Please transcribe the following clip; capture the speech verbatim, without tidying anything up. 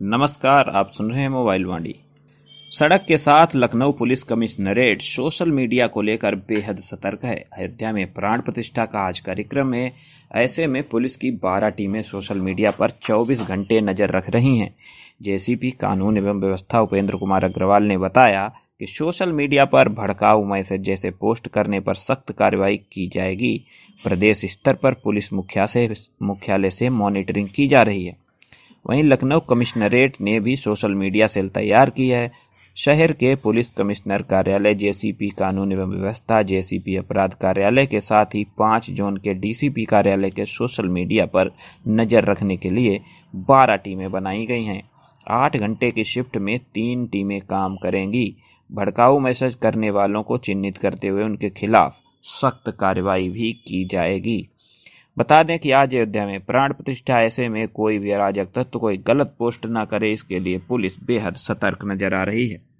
नमस्कार, आप सुन रहे हैं मोबाइल वाणी। सड़क के साथ Lucknow police commissionerate social media को लेकर बेहद सतर्क है। अयोध्या में प्राण प्रतिष्ठा का आज कार्यक्रम है। ऐसे में पुलिस की बारह टीमें सोशल मीडिया पर चौबीस घंटे नजर रख रही हैं। जेसीपी कानून एवं व्यवस्था उपेंद्र कुमार अग्रवाल ने बताया कि सोशल मीडिया पर भड़काऊ मैसेज जैसे पोस्ट करने पर सख्त कार्रवाई की जाएगी। प्रदेश स्तर पर पुलिस मुख्यालय से मॉनिटरिंग की जा रही है। वहीं लखनऊ कमिश्नरेट ने भी सोशल मीडिया सेल तैयार की है। शहर के पुलिस कमिश्नर कार्यालय, जेसीपी कानून एवं व्यवस्था, जेसीपी अपराध कार्यालय के साथ ही पांच जोन के डीसीपी कार्यालय के सोशल मीडिया पर नजर रखने के लिए बारह टीमें बनाई गई हैं। आठ घंटे की शिफ्ट में तीन टीमें काम करेंगी। भड़काऊ मैसेज करने वालों को चिन्हित करते हुए उनके खिलाफ सख्त कार्रवाई भी की जाएगी। बता दें कि आज अयोध्या में प्राण प्रतिष्ठा, ऐसे में कोई भी अराजक तत्व कोई गलत पोस्ट न करे, इसके लिए पुलिस बेहद सतर्क नजर आ रही है।